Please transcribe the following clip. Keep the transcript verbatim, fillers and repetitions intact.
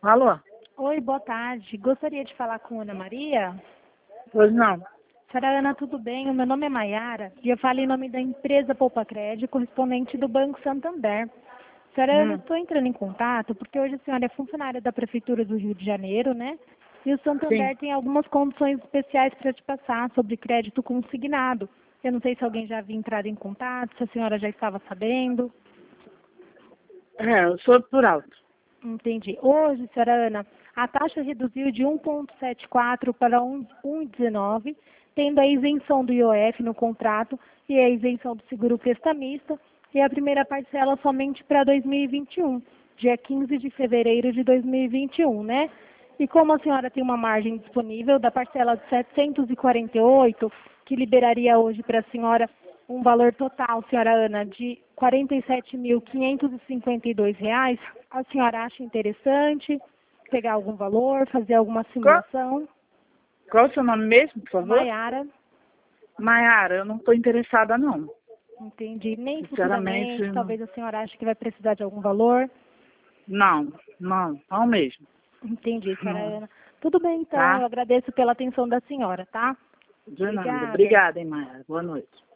Alô? Oi, boa tarde. Gostaria de falar com Ana Maria? Pois não. Senhora Ana, tudo bem? O meu nome é Maiara e eu falo em nome da empresa Poupa Crédito, correspondente do Banco Santander. Senhora Ana, Hum, estou entrando em contato porque hoje a senhora é funcionária da Prefeitura do Rio de Janeiro, né? E o sim. Santander tem algumas condições especiais para te passar sobre crédito consignado. Eu não sei se alguém já havia entrado em contato, se a senhora já estava sabendo. É, eu sou por alto. Entendi. Hoje, senhora Ana, a taxa reduziu de um vírgula setenta e quatro para um vírgula dezenove, tendo a isenção do I O F no contrato e a isenção do seguro prestamista, e a primeira parcela somente para dois mil e vinte e um, dia quinze de fevereiro de dois mil e vinte e um, né? E como a senhora tem uma margem disponível da parcela de setecentos e quarenta e oito, que liberaria hoje para a senhora um valor total, senhora Ana, de quarenta e sete mil quinhentos e cinquenta e dois reais, a senhora acha interessante pegar algum valor, fazer alguma Qual, simulação? qual o seu nome mesmo, por favor? Maiara, Maiara, eu não estou interessada, não. entendi. Nem Sinceramente, futuramente, talvez a senhora ache que vai precisar de algum valor. não, não, não mesmo. Entendi, senhora Não, Ana. Tudo bem, então. Eu tá? agradeço pela atenção da senhora, tá? De nada. Obrigada. Obrigada, hein, Maiara. Boa noite.